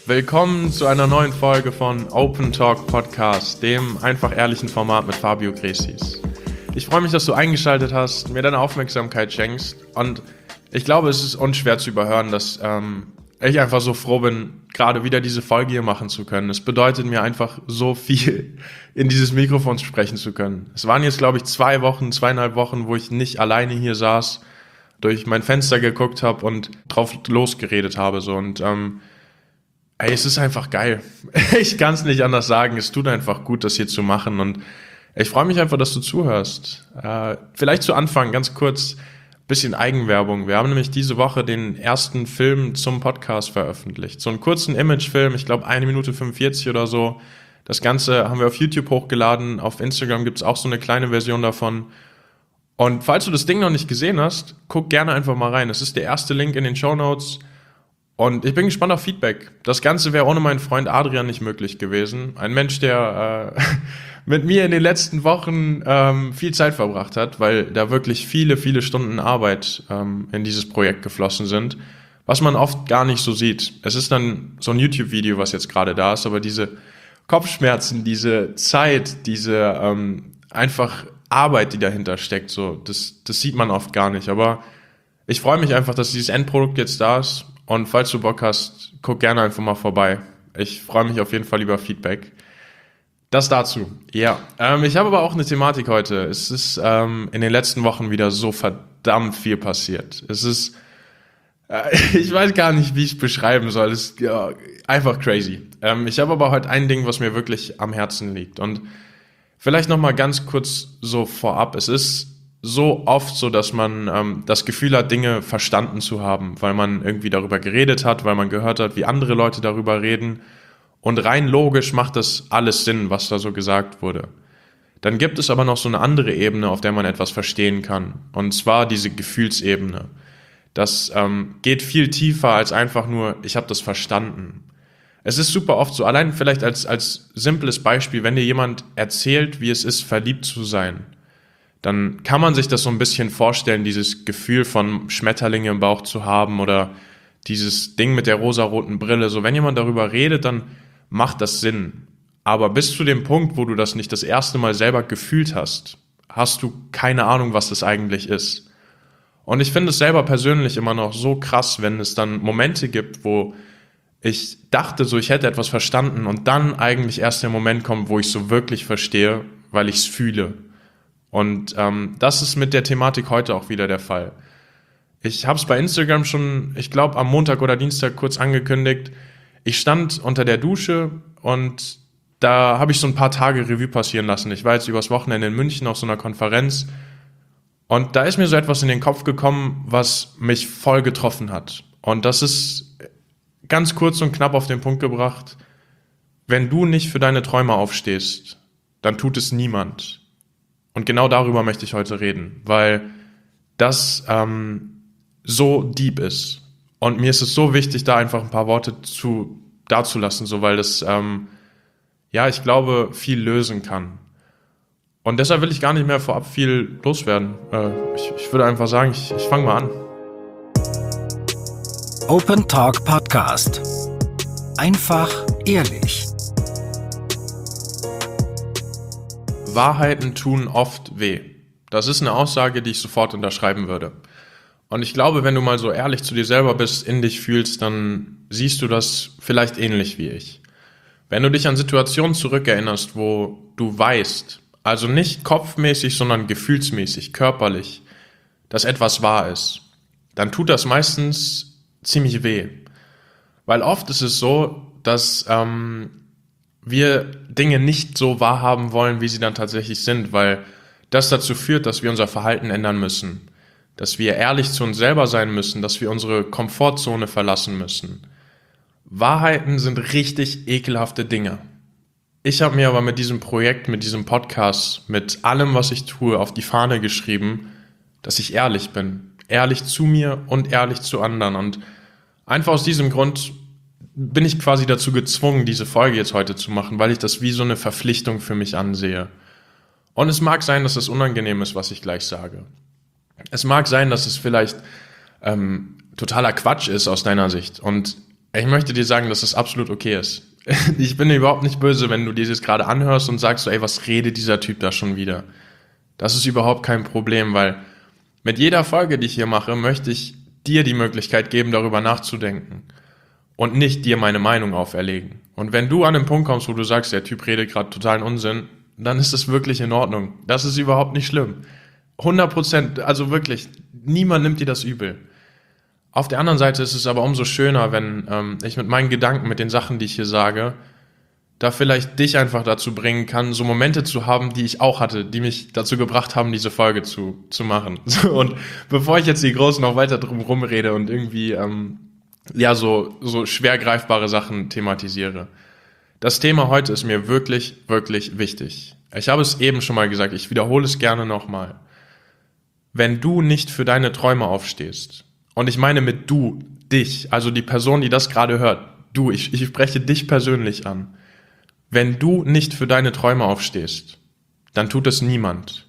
Willkommen zu einer neuen Folge von Open Talk Podcast, dem einfach ehrlichen Format mit Fabio Gresis. Ich freue mich, dass du eingeschaltet hast, mir deine Aufmerksamkeit schenkst und ich glaube, es ist unschwer zu überhören, dass ich einfach so froh bin, gerade wieder diese Folge hier machen zu können. Es bedeutet mir einfach so viel, in dieses Mikrofon sprechen zu können. Es waren jetzt, glaube ich, 2,5 Wochen, wo ich nicht alleine hier saß, durch mein Fenster geguckt habe und drauf losgeredet habe. Es ist einfach geil. Ich kann es nicht anders sagen. Es tut einfach gut, das hier zu machen. Und ich freue mich einfach, dass du zuhörst. Vielleicht zu Anfang ganz kurz ein bisschen Eigenwerbung. Wir haben nämlich diese Woche den ersten Film zum Podcast veröffentlicht. So einen kurzen Imagefilm, ich glaube 1 Minute 45 oder so. Das Ganze haben wir auf YouTube hochgeladen. Auf Instagram gibt es auch so eine kleine Version davon. Und falls du das Ding noch nicht gesehen hast, guck gerne einfach mal rein. Es ist der erste Link in den Shownotes. Und ich bin gespannt auf Feedback. Das Ganze wäre ohne meinen Freund Adrian nicht möglich gewesen. Ein Mensch, der mit mir in den letzten Wochen viel Zeit verbracht hat, weil da wirklich viele, viele Stunden Arbeit in dieses Projekt geflossen sind, was man oft gar nicht so sieht. Es ist dann so ein YouTube-Video, was jetzt gerade da ist, aber diese Kopfschmerzen, diese Zeit, diese einfach Arbeit, die dahinter steckt, so das sieht man oft gar nicht. Aber ich freue mich einfach, dass dieses Endprodukt jetzt da ist. Und falls du Bock hast, guck gerne einfach mal vorbei. Ich freue mich auf jeden Fall über Feedback. Das dazu. Ja, ich habe aber auch eine Thematik heute. Es ist in den letzten Wochen wieder so verdammt viel passiert. Es ist, ich weiß gar nicht, wie ich es beschreiben soll. Es ist einfach crazy. Ich habe aber heute ein Ding, was mir wirklich am Herzen liegt. Und vielleicht nochmal ganz kurz so vorab. Es ist so oft so, dass man das Gefühl hat, Dinge verstanden zu haben, weil man irgendwie darüber geredet hat, weil man gehört hat, wie andere Leute darüber reden. Und rein logisch macht das alles Sinn, was da so gesagt wurde. Dann gibt es aber noch so eine andere Ebene, auf der man etwas verstehen kann. Und zwar diese Gefühlsebene. Das geht viel tiefer als einfach nur, ich habe das verstanden. Es ist super oft so, allein vielleicht als simples Beispiel, wenn dir jemand erzählt, wie es ist, verliebt zu sein, dann kann man sich das so ein bisschen vorstellen, dieses Gefühl von Schmetterlinge im Bauch zu haben oder dieses Ding mit der rosaroten Brille. So, wenn jemand darüber redet, dann macht das Sinn. Aber bis zu dem Punkt, wo du das nicht das erste Mal selber gefühlt hast, hast du keine Ahnung, was das eigentlich ist. Und ich finde es selber persönlich immer noch so krass, wenn es dann Momente gibt, wo ich dachte so, ich hätte etwas verstanden und dann eigentlich erst der Moment kommt, wo ich so wirklich verstehe, weil ich es fühle. Und das ist mit der Thematik heute auch wieder der Fall. Ich habe es bei Instagram schon, ich glaube, am Montag oder Dienstag kurz angekündigt. Ich stand unter der Dusche und da habe ich so ein paar Tage Revue passieren lassen. Ich war jetzt übers Wochenende in München auf so einer Konferenz und da ist mir so etwas in den Kopf gekommen, was mich voll getroffen hat. Und das ist ganz kurz und knapp auf den Punkt gebracht. Wenn du nicht für deine Träume aufstehst, dann tut es niemand. Und genau darüber möchte ich heute reden, weil das so deep ist. Und mir ist es so wichtig, da einfach ein paar Worte dazulassen, so weil das, ich glaube, viel lösen kann. Und deshalb will ich gar nicht mehr vorab viel loswerden. Ich würde einfach sagen, ich fange mal an. Open Talk Podcast. Einfach ehrlich. Wahrheiten tun oft weh. Das ist eine Aussage, die ich sofort unterschreiben würde. Und ich glaube, wenn du mal so ehrlich zu dir selber bist, in dich fühlst, dann siehst du das vielleicht ähnlich wie ich. Wenn du dich an Situationen zurückerinnerst, wo du weißt, also nicht kopfmäßig, sondern gefühlsmäßig, körperlich, dass etwas wahr ist, dann tut das meistens ziemlich weh. Weil oft ist es so, dass wir Dinge nicht so wahrhaben wollen, wie sie dann tatsächlich sind, weil das dazu führt, dass wir unser Verhalten ändern müssen, dass wir ehrlich zu uns selber sein müssen, dass wir unsere Komfortzone verlassen müssen. Wahrheiten sind richtig ekelhafte Dinge. Ich habe mir aber mit diesem Projekt, mit diesem Podcast, mit allem, was ich tue, auf die Fahne geschrieben, dass ich ehrlich bin. Ehrlich zu mir und ehrlich zu anderen. Und einfach aus diesem Grund bin ich quasi dazu gezwungen, diese Folge jetzt heute zu machen, weil ich das wie so eine Verpflichtung für mich ansehe. Und es mag sein, dass es unangenehm ist, was ich gleich sage. Es mag sein, dass es vielleicht totaler Quatsch ist aus deiner Sicht. Und Ich möchte dir sagen, dass es absolut okay ist. Ich bin dir überhaupt nicht böse, wenn du dir das gerade anhörst und sagst so, ey, was redet dieser Typ da schon wieder? Das ist überhaupt kein Problem, weil mit jeder Folge, die ich hier mache, möchte ich dir die Möglichkeit geben, darüber nachzudenken und nicht dir meine Meinung auferlegen. Und wenn du an den Punkt kommst, wo du sagst, der Typ redet gerade totalen Unsinn, dann ist das wirklich in Ordnung. Das ist überhaupt nicht schlimm. 100%, also wirklich, niemand nimmt dir das übel. Auf der anderen Seite ist es aber umso schöner, wenn ich mit meinen Gedanken, mit den Sachen, die ich hier sage, da vielleicht dich einfach dazu bringen kann, so Momente zu haben, die ich auch hatte, die mich dazu gebracht haben, diese Folge zu machen. Und bevor ich jetzt hier groß noch weiter drum rumrede und irgendwie so schwer greifbare Sachen thematisiere. Das Thema heute ist mir wirklich, wirklich wichtig. Ich habe es eben schon mal gesagt, ich wiederhole es gerne nochmal. Wenn du nicht für deine Träume aufstehst, und ich meine mit du, dich, also die Person, die das gerade hört, du, ich spreche dich persönlich an. Wenn du nicht für deine Träume aufstehst, dann tut es niemand.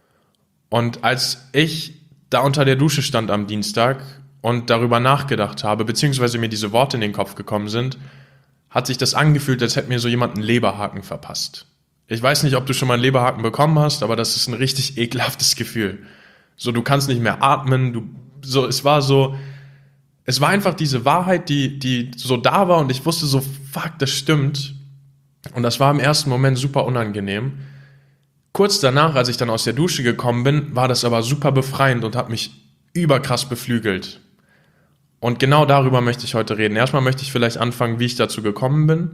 Und als ich da unter der Dusche stand am Dienstag und darüber nachgedacht habe, beziehungsweise mir diese Worte in den Kopf gekommen sind, hat sich das angefühlt, als hätte mir so jemand einen Leberhaken verpasst. Ich weiß nicht, ob du schon mal einen Leberhaken bekommen hast, aber das ist ein richtig ekelhaftes Gefühl. So, du kannst nicht mehr atmen, es war einfach diese Wahrheit, die so da war und ich wusste so, fuck, das stimmt. Und das war im ersten Moment super unangenehm. Kurz danach, als ich dann aus der Dusche gekommen bin, war das aber super befreiend und hat mich überkrass beflügelt. Und genau darüber möchte ich heute reden. Erstmal möchte ich vielleicht anfangen, wie ich dazu gekommen bin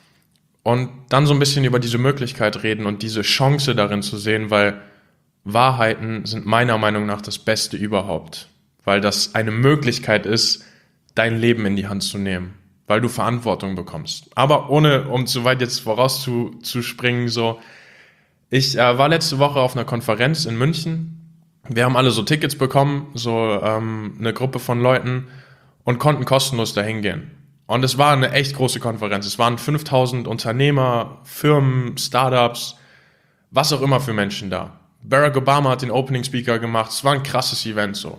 und dann so ein bisschen über diese Möglichkeit reden und diese Chance darin zu sehen, weil Wahrheiten sind meiner Meinung nach das Beste überhaupt. Weil das eine Möglichkeit ist, dein Leben in die Hand zu nehmen, weil du Verantwortung bekommst. Aber ohne, um zu weit jetzt vorauszuspringen, so, ich war letzte Woche auf einer Konferenz in München. Wir haben alle so Tickets bekommen, so eine Gruppe von Leuten und konnten kostenlos dahin gehen. Und es war eine echt große Konferenz. Es waren 5000 Unternehmer, Firmen, Startups, was auch immer für Menschen da. Barack Obama hat den Opening Speaker gemacht. Es war ein krasses Event so.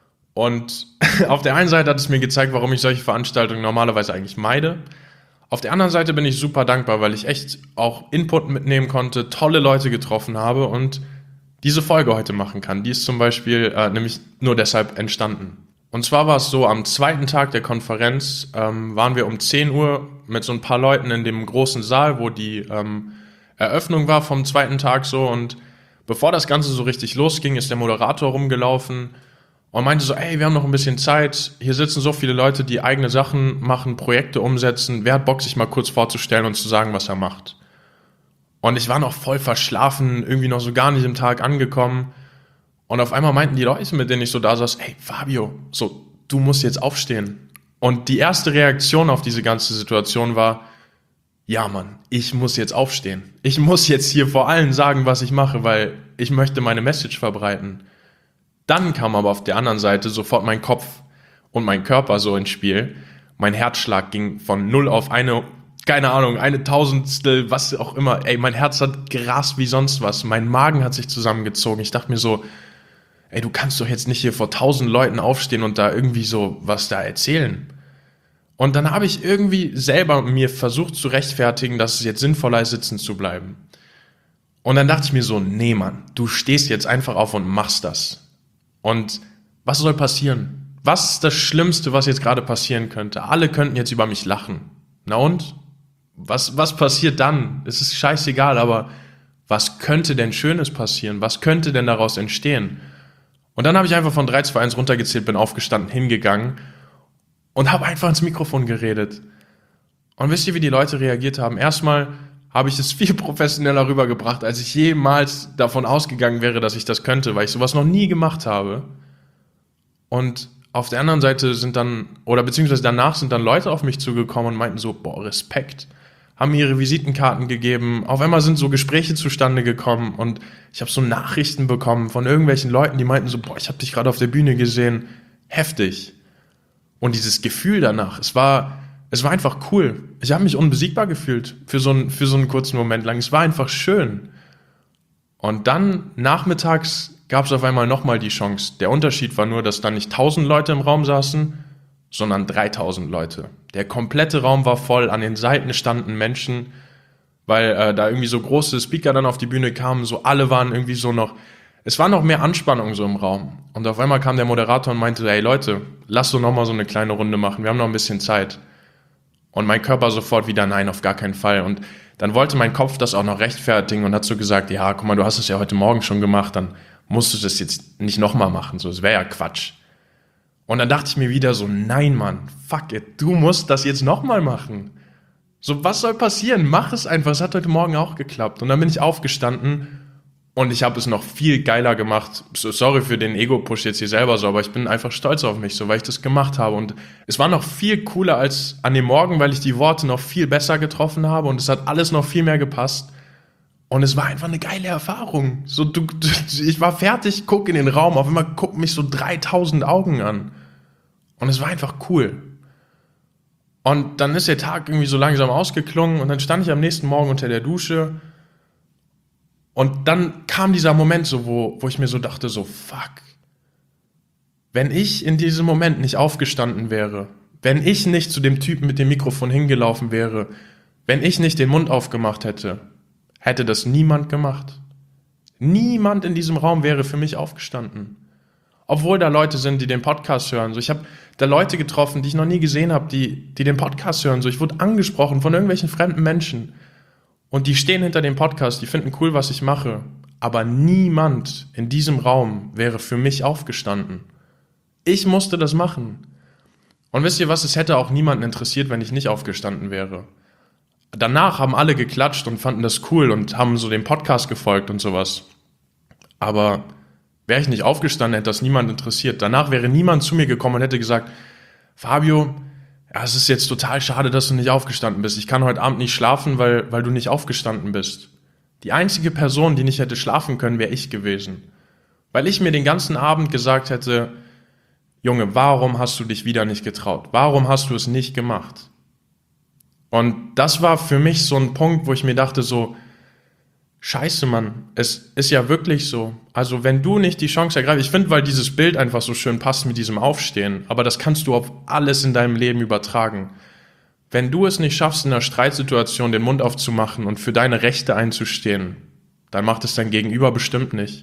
Und auf der einen Seite hat es mir gezeigt, warum ich solche Veranstaltungen normalerweise eigentlich meide. Auf der anderen Seite bin ich super dankbar, weil ich echt auch Input mitnehmen konnte, tolle Leute getroffen habe und diese Folge heute machen kann. Die ist zum Beispiel nämlich nur deshalb entstanden. Und zwar war es so, am zweiten Tag der Konferenz waren wir um 10 Uhr mit so ein paar Leuten in dem großen Saal, wo die Eröffnung war vom zweiten Tag so. Und bevor das Ganze so richtig losging, ist der Moderator rumgelaufen und meinte so, ey, wir haben noch ein bisschen Zeit, hier sitzen so viele Leute, die eigene Sachen machen, Projekte umsetzen, wer hat Bock, sich mal kurz vorzustellen und zu sagen, was er macht. Und ich war noch voll verschlafen, irgendwie noch so gar nicht im Tag angekommen und auf einmal meinten die Leute, mit denen ich so da saß, ey, Fabio, so, du musst jetzt aufstehen. Und die erste Reaktion auf diese ganze Situation war, ja Mann, ich muss jetzt aufstehen. Ich muss jetzt hier vor allen sagen, was ich mache, weil ich möchte meine Message verbreiten. Dann kam aber auf der anderen Seite sofort mein Kopf und mein Körper so ins Spiel. Mein Herzschlag ging von 0 auf eine Tausendstel, was auch immer. Ey, mein Herz hat gerast wie sonst was. Mein Magen hat sich zusammengezogen. Ich dachte mir so, ey, du kannst doch jetzt nicht hier vor 1000 Leuten aufstehen und da irgendwie so was da erzählen. Und dann habe ich irgendwie selber mir versucht zu rechtfertigen, dass es jetzt sinnvoller ist, sitzen zu bleiben. Und dann dachte ich mir so, nee Mann, du stehst jetzt einfach auf und machst das. Und was soll passieren? Was ist das Schlimmste, was jetzt gerade passieren könnte? Alle könnten jetzt über mich lachen. Na und? Was passiert dann? Es ist scheißegal, aber was könnte denn Schönes passieren? Was könnte denn daraus entstehen? Und dann habe ich einfach von 3, 2, 1 runtergezählt, bin aufgestanden, hingegangen und habe einfach ins Mikrofon geredet. Und wisst ihr, wie die Leute reagiert haben? Erstmal habe ich es viel professioneller rübergebracht, als ich jemals davon ausgegangen wäre, dass ich das könnte, weil ich sowas noch nie gemacht habe. Und auf der anderen Seite beziehungsweise danach sind dann Leute auf mich zugekommen und meinten so, boah, Respekt, haben mir ihre Visitenkarten gegeben, auf einmal sind so Gespräche zustande gekommen und ich habe so Nachrichten bekommen von irgendwelchen Leuten, die meinten so, boah, ich habe dich gerade auf der Bühne gesehen, heftig. Und dieses Gefühl danach, es war einfach cool. Ich habe mich unbesiegbar gefühlt für so einen kurzen Moment lang. Es war einfach schön. Und dann nachmittags gab es auf einmal nochmal die Chance. Der Unterschied war nur, dass da nicht 1000 Leute im Raum saßen, sondern 3000 Leute. Der komplette Raum war voll, an den Seiten standen Menschen, weil da irgendwie so große Speaker dann auf die Bühne kamen, so alle waren irgendwie so noch, es war noch mehr Anspannung so im Raum. Und auf einmal kam der Moderator und meinte, hey Leute, lass doch nochmal so eine kleine Runde machen, wir haben noch ein bisschen Zeit. Und mein Körper sofort wieder, nein, auf gar keinen Fall. Und dann wollte mein Kopf das auch noch rechtfertigen und hat so gesagt, ja, guck mal, du hast es ja heute Morgen schon gemacht, dann musst du das jetzt nicht nochmal machen, so, es wäre ja Quatsch. Und dann dachte ich mir wieder so, nein, Mann, fuck it, du musst das jetzt nochmal machen. So, was soll passieren? Mach es einfach, es hat heute Morgen auch geklappt. Und dann bin ich aufgestanden und ich habe es noch viel geiler gemacht. So, sorry für den Ego-Push jetzt hier selber so, aber ich bin einfach stolz auf mich, so, weil ich das gemacht habe. Und es war noch viel cooler als an dem Morgen, weil ich die Worte noch viel besser getroffen habe und es hat alles noch viel mehr gepasst. Und es war einfach eine geile Erfahrung. So, ich war fertig, guck in den Raum, auf einmal gucken mich so 3000 Augen an. Und es war einfach cool. Und dann ist der Tag irgendwie so langsam ausgeklungen und dann stand ich am nächsten Morgen unter der Dusche und dann kam dieser Moment so, wo ich mir so dachte, so fuck, wenn ich in diesem Moment nicht aufgestanden wäre, wenn ich nicht zu dem Typen mit dem Mikrofon hingelaufen wäre, wenn ich nicht den Mund aufgemacht hätte, hätte das niemand gemacht. Niemand in diesem Raum wäre für mich aufgestanden. Obwohl da Leute sind, die den Podcast hören. So, ich habe da Leute getroffen, die ich noch nie gesehen habe, die den Podcast hören. So, ich wurde angesprochen von irgendwelchen fremden Menschen. Und die stehen hinter dem Podcast, die finden cool, was ich mache. Aber niemand in diesem Raum wäre für mich aufgestanden. Ich musste das machen. Und wisst ihr was, es hätte auch niemanden interessiert, wenn ich nicht aufgestanden wäre. Danach haben alle geklatscht und fanden das cool und haben so dem Podcast gefolgt und sowas. Aber wäre ich nicht aufgestanden, hätte das niemand interessiert. Danach wäre niemand zu mir gekommen und hätte gesagt, Fabio, ja, es ist jetzt total schade, dass du nicht aufgestanden bist. Ich kann heute Abend nicht schlafen, weil du nicht aufgestanden bist. Die einzige Person, die nicht hätte schlafen können, wäre ich gewesen. Weil ich mir den ganzen Abend gesagt hätte, Junge, warum hast du dich wieder nicht getraut? Warum hast du es nicht gemacht? Und das war für mich so ein Punkt, wo ich mir dachte so, Scheiße, Mann, es ist ja wirklich so. Also wenn du nicht die Chance ergreifst, ich finde, weil dieses Bild einfach so schön passt mit diesem Aufstehen, aber das kannst du auf alles in deinem Leben übertragen. Wenn du es nicht schaffst, in einer Streitsituation den Mund aufzumachen und für deine Rechte einzustehen, dann macht es dein Gegenüber bestimmt nicht.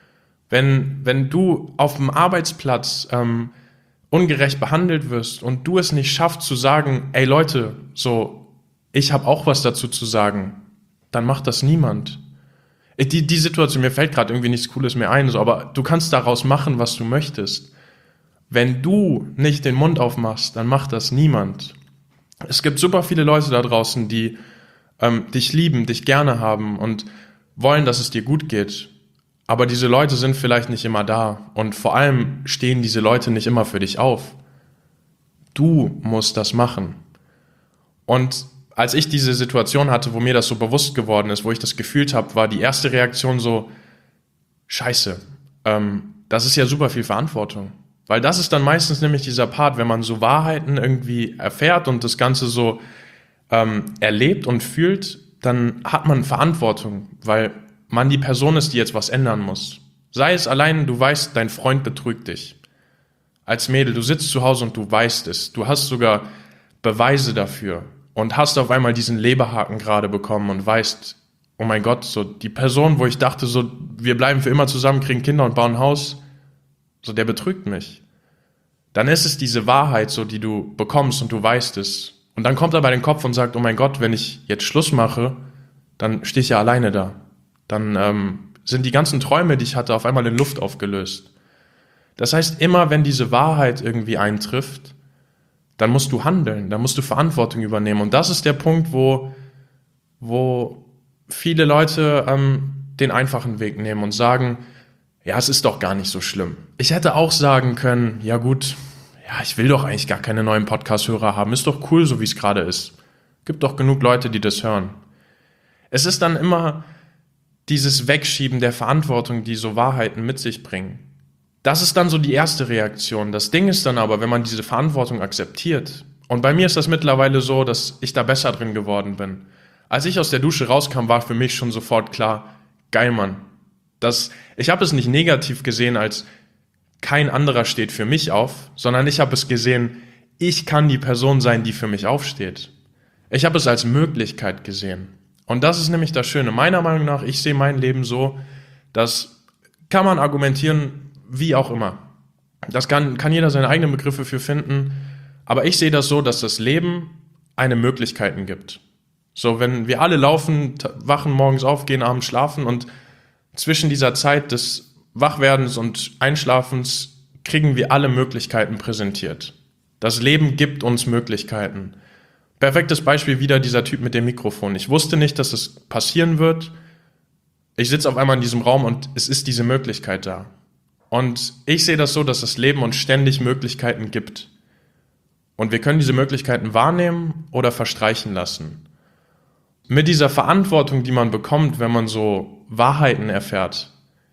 Wenn du auf dem Arbeitsplatz ungerecht behandelt wirst und du es nicht schaffst zu sagen, ey Leute, so, ich habe auch was dazu zu sagen, dann macht das niemand. Die Situation, mir fällt gerade irgendwie nichts Cooles mehr ein, so, aber du kannst daraus machen, was du möchtest. Wenn du nicht den Mund aufmachst, dann macht das niemand. Es gibt super viele Leute da draußen, die dich lieben, dich gerne haben und wollen, dass es dir gut geht. Aber diese Leute sind vielleicht nicht immer da und vor allem stehen diese Leute nicht immer für dich auf. Du musst das machen. Und als ich diese Situation hatte, wo mir das so bewusst geworden ist, wo ich das gefühlt habe, war die erste Reaktion so, Scheiße, das ist ja super viel Verantwortung. Weil das ist dann meistens nämlich dieser Part, wenn man so Wahrheiten irgendwie erfährt und das Ganze so erlebt und fühlt, dann hat man Verantwortung, weil man die Person ist, die jetzt was ändern muss. Sei es allein, du weißt, dein Freund betrügt dich. Als Mädel, du sitzt zu Hause und du weißt es. Du hast sogar Beweise dafür. Und hast auf einmal diesen Leberhaken gerade bekommen und weißt, oh mein Gott, so die Person, wo ich dachte, so wir bleiben für immer zusammen, kriegen Kinder und bauen ein Haus, so der betrügt mich. Dann ist es diese Wahrheit, so die du bekommst und du weißt es. Und dann kommt er bei den Kopf und sagt, oh mein Gott, wenn ich jetzt Schluss mache, dann stehe ich ja alleine da. Dann sind die ganzen Träume, die ich hatte, auf einmal in Luft aufgelöst. Das heißt, immer wenn diese Wahrheit irgendwie eintrifft, dann musst du handeln, dann musst du Verantwortung übernehmen. Und das ist der Punkt, wo viele Leute den einfachen Weg nehmen und sagen, ja, es ist doch gar nicht so schlimm. Ich hätte auch sagen können, ja gut, ja, ich will doch eigentlich gar keine neuen Podcast-Hörer haben. Ist doch cool, so wie es gerade ist. Gibt doch genug Leute, die das hören. Es ist dann immer dieses Wegschieben der Verantwortung, die so Wahrheiten mit sich bringen. Das ist dann so die erste Reaktion. Das Ding ist dann aber, wenn man diese Verantwortung akzeptiert, und bei mir ist das mittlerweile so, dass ich da besser drin geworden bin. Als ich aus der Dusche rauskam, war für mich schon sofort klar, geil, Mann. Ich habe es nicht negativ gesehen, als kein anderer steht für mich auf, sondern ich habe es gesehen, ich kann die Person sein, die für mich aufsteht. Ich habe es als Möglichkeit gesehen. Und das ist nämlich das Schöne. Meiner Meinung nach, ich sehe mein Leben so, das kann man argumentieren, wie auch immer. Das kann jeder seine eigenen Begriffe für finden. Aber ich sehe das so, dass das Leben eine Möglichkeiten gibt. So, wenn wir alle laufen, wachen morgens auf, gehen abends schlafen und zwischen dieser Zeit des Wachwerdens und Einschlafens kriegen wir alle Möglichkeiten präsentiert. Das Leben gibt uns Möglichkeiten. Perfektes Beispiel wieder dieser Typ mit dem Mikrofon. Ich wusste nicht, dass es passieren wird. Ich sitze auf einmal in diesem Raum und es ist diese Möglichkeit da. Und ich sehe das so, dass das Leben uns ständig Möglichkeiten gibt. Und wir können diese Möglichkeiten wahrnehmen oder verstreichen lassen. Mit dieser Verantwortung, die man bekommt, wenn man so Wahrheiten erfährt,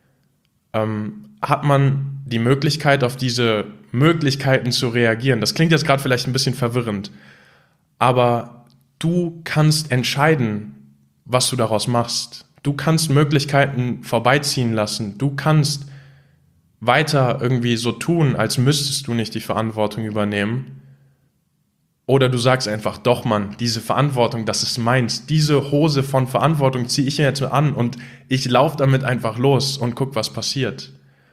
hat man die Möglichkeit, auf diese Möglichkeiten zu reagieren. Das klingt jetzt gerade vielleicht ein bisschen verwirrend, aber du kannst entscheiden, was du daraus machst. Du kannst Möglichkeiten vorbeiziehen lassen. Du kannst weiter irgendwie so tun, als müsstest du nicht die Verantwortung übernehmen. Oder du sagst einfach, doch Mann, diese Verantwortung, das ist meins. Diese Hose von Verantwortung ziehe ich mir jetzt an und ich laufe damit einfach los und guck, was passiert.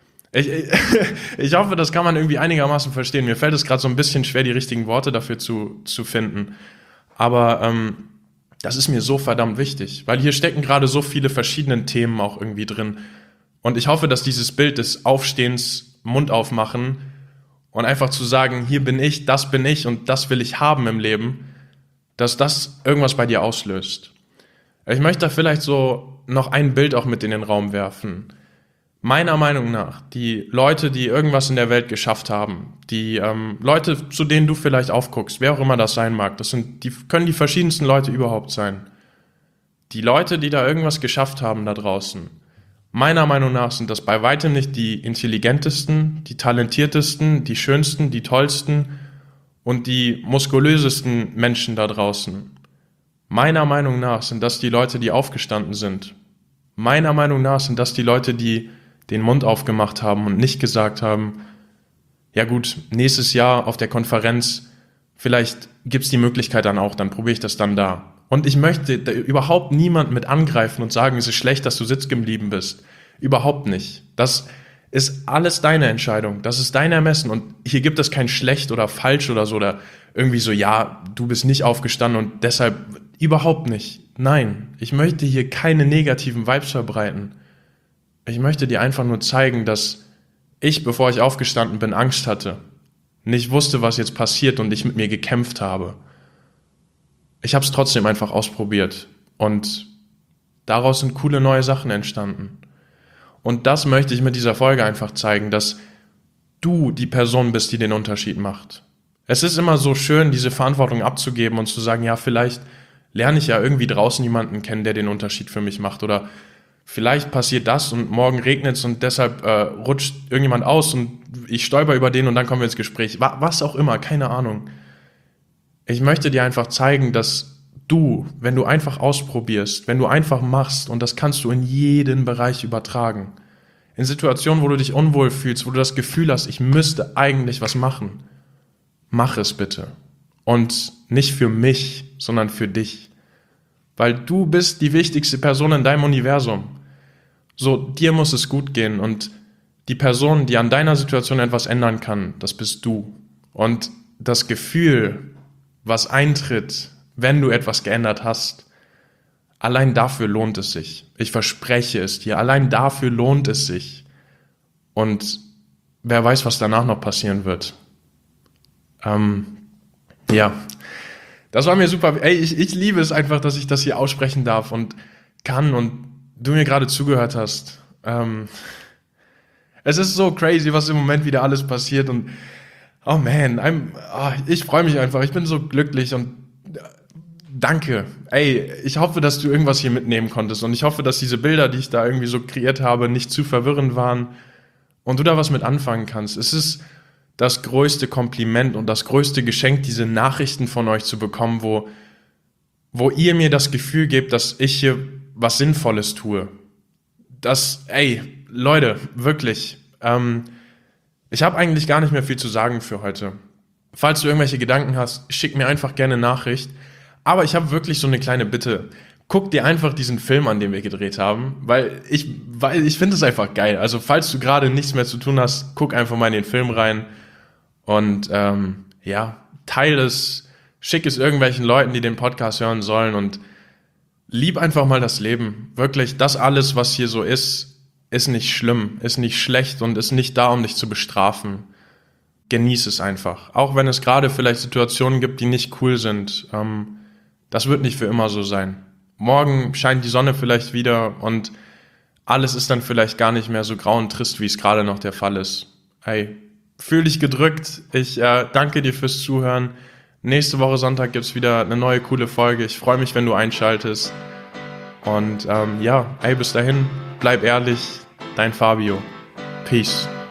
Ich hoffe, das kann man irgendwie einigermaßen verstehen. Mir fällt es gerade so ein bisschen schwer, die richtigen Worte dafür zu finden. Aber das ist mir so verdammt wichtig, weil hier stecken gerade so viele verschiedene Themen auch irgendwie drin. Und ich hoffe, dass dieses Bild des Aufstehens, Mund aufmachen und einfach zu sagen, hier bin ich und das will ich haben im Leben, dass das irgendwas bei dir auslöst. Ich möchte da vielleicht so noch ein Bild auch mit in den Raum werfen. Meiner Meinung nach, die Leute, die irgendwas in der Welt geschafft haben, die Leute, zu denen du vielleicht aufguckst, wer auch immer das sein mag, können die verschiedensten Leute überhaupt sein. Die Leute, die da irgendwas geschafft haben da draußen, meiner Meinung nach sind das bei weitem nicht die intelligentesten, die talentiertesten, die schönsten, die tollsten und die muskulösesten Menschen da draußen. Meiner Meinung nach sind das die Leute, die aufgestanden sind. Meiner Meinung nach sind das die Leute, die den Mund aufgemacht haben und nicht gesagt haben, ja gut, nächstes Jahr auf der Konferenz, vielleicht gibt's die Möglichkeit dann auch, dann probiere ich das dann da. Und ich möchte überhaupt niemand mit angreifen und sagen, es ist schlecht, dass du sitzen geblieben bist. Überhaupt nicht. Das ist alles deine Entscheidung. Das ist dein Ermessen. Und hier gibt es kein schlecht oder falsch oder so. Oder irgendwie so, ja, du bist nicht aufgestanden und deshalb überhaupt nicht. Nein, ich möchte hier keine negativen Vibes verbreiten. Ich möchte dir einfach nur zeigen, dass ich, bevor ich aufgestanden bin, Angst hatte. Nicht wusste, was jetzt passiert und ich mit mir gekämpft habe. Ich habe es trotzdem einfach ausprobiert und daraus sind coole neue Sachen entstanden. Und das möchte ich mit dieser Folge einfach zeigen, dass du die Person bist, die den Unterschied macht. Es ist immer so schön, diese Verantwortung abzugeben und zu sagen, ja, vielleicht lerne ich ja irgendwie draußen jemanden kennen, der den Unterschied für mich macht. Oder vielleicht passiert das und morgen regnet es und deshalb rutscht irgendjemand aus und ich stolper über den und dann kommen wir ins Gespräch. Was auch immer, keine Ahnung. Ich möchte dir einfach zeigen, dass du, wenn du einfach ausprobierst, wenn du einfach machst, und das kannst du in jeden Bereich übertragen, in Situationen, wo du dich unwohl fühlst, wo du das Gefühl hast, ich müsste eigentlich was machen, mach es bitte. Und nicht für mich, sondern für dich. Weil du bist die wichtigste Person in deinem Universum. So, dir muss es gut gehen und die Person, die an deiner Situation etwas ändern kann, das bist du. Und das Gefühl, was eintritt, wenn du etwas geändert hast, allein dafür lohnt es sich. Ich verspreche es dir, allein dafür lohnt es sich. Und wer weiß, was danach noch passieren wird. Ja, das war mir super. Ey, ich liebe es einfach, dass ich das hier aussprechen darf und kann und du mir gerade zugehört hast. Es ist so crazy, was im Moment wieder alles passiert und oh man, ich freue mich einfach. Ich bin so glücklich und danke. Ey, ich hoffe, dass du irgendwas hier mitnehmen konntest und ich hoffe, dass diese Bilder, die ich da irgendwie so kreiert habe, nicht zu verwirrend waren und du da was mit anfangen kannst. Es ist das größte Kompliment und das größte Geschenk, diese Nachrichten von euch zu bekommen, wo ihr mir das Gefühl gebt, dass ich hier was Sinnvolles tue. Leute, wirklich, ich habe eigentlich gar nicht mehr viel zu sagen für heute. Falls du irgendwelche Gedanken hast, schick mir einfach gerne eine Nachricht. Aber ich habe wirklich so eine kleine Bitte. Guck dir einfach diesen Film an, den wir gedreht haben, weil ich finde es einfach geil. Also falls du gerade nichts mehr zu tun hast, guck einfach mal in den Film rein und teile es, schick es irgendwelchen Leuten, die den Podcast hören sollen und lieb einfach mal das Leben. Wirklich, das alles, was hier so ist nicht schlimm, ist nicht schlecht und ist nicht da, um dich zu bestrafen. Genieß es einfach. Auch wenn es gerade vielleicht Situationen gibt, die nicht cool sind. Das wird nicht für immer so sein. Morgen scheint die Sonne vielleicht wieder und alles ist dann vielleicht gar nicht mehr so grau und trist, wie es gerade noch der Fall ist. Hey, fühl dich gedrückt. Ich danke dir fürs Zuhören. Nächste Woche Sonntag gibt's wieder eine neue coole Folge. Ich freue mich, wenn du einschaltest. Und bis dahin, bleib ehrlich. Dein Fabio. Peace.